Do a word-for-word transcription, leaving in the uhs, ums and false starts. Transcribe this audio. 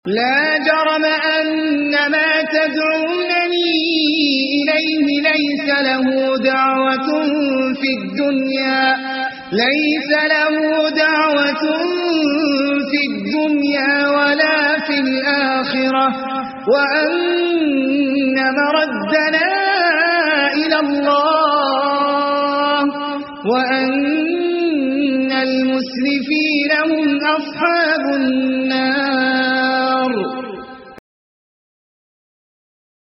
لا جرم أن ما تدعونني إليه ليس له دعوة في الدنيا ليس له دعوة في الدنيا ولا في الآخرة وأن مردنا إلى الله وأن المسرفين هم أصحاب النار